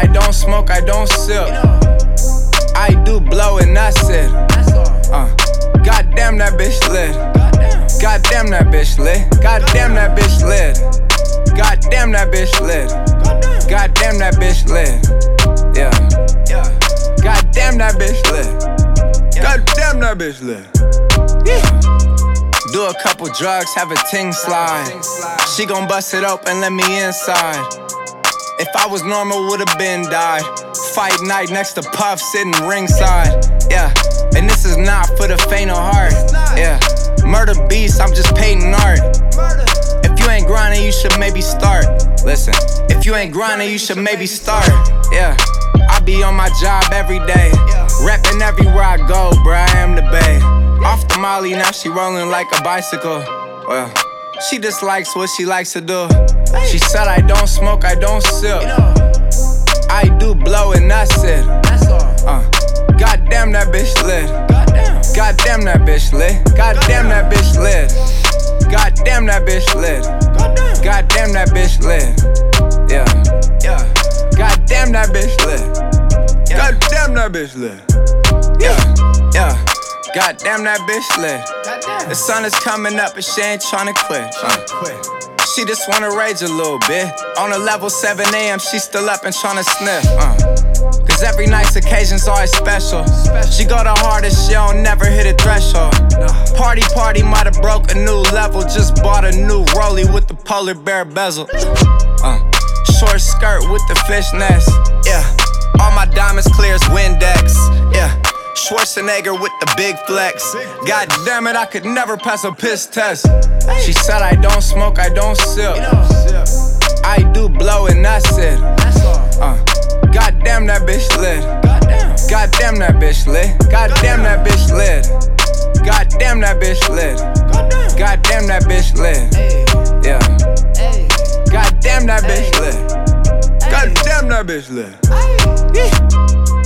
I don't smoke, I don't sip. I do blow and that's it. Goddamn that bitch lit. Goddamn that bitch lit. Goddamn that bitch lit. Goddamn that bitch lit. Goddamn that bitch lit. Yeah. Goddamn that bitch lit. Goddamn that bitch lit. Do a couple drugs, have a ting slide. She gon' bust it open, let me inside. If I was normal, would've been died. Fight night next to Puff, sitting ringside. Yeah, and this is not for the faint of heart. Yeah, murder beast, I'm just painting art. If you ain't grinding, you should maybe start. Listen, if you ain't grinding, you should maybe start. Yeah, I be on my job every day. Reppin' everywhere I go, bruh, I am the bae. Off the molly, now she rollin' like a bicycle. Well, she just likes what she likes to do. She said I don't smoke, I don't sip. I do blow and that's it. Goddamn that bitch lit. Goddamn that bitch lit. Goddamn that bitch lit. Goddamn that bitch lit. Goddamn that bitch lit. Yeah. Goddamn that bitch lit. Goddamn that bitch lit. Yeah. Goddamn that bitch lit. The sun is coming up and she ain't tryna quit. She just wanna rage a little bit. On a level 7 AM, she still up and tryna sniff. Cause every night's occasion's always special. She go the hardest, she don't never hit a threshold. Party might've broke a new level. Just bought a new rollie with the polar bear bezel. Short skirt with the fishnets. Yeah, all my diamonds clear as Windex. Yeah, Schwarzenegger with the big flex. God damn it, I could never pass a piss test. She said I don't smoke, I don't sip. I do blow and that's it. Goddamn that bitch lit. Goddamn that bitch lit. Goddamn that bitch lit. Goddamn that bitch lit. Goddamn that bitch lit. Yeah. Goddamn that bitch lit. Goddamn that bitch lit.